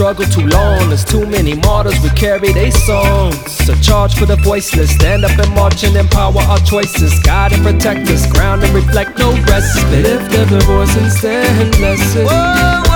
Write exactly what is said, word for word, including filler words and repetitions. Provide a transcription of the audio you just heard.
struggle too long. There's too many martyrs, we carry their songs. So charge for the voiceless, stand up and march and empower our choices. Guide and protect us, ground and reflect, no respite. Lift every voice and stand blessed. Whoa, whoa.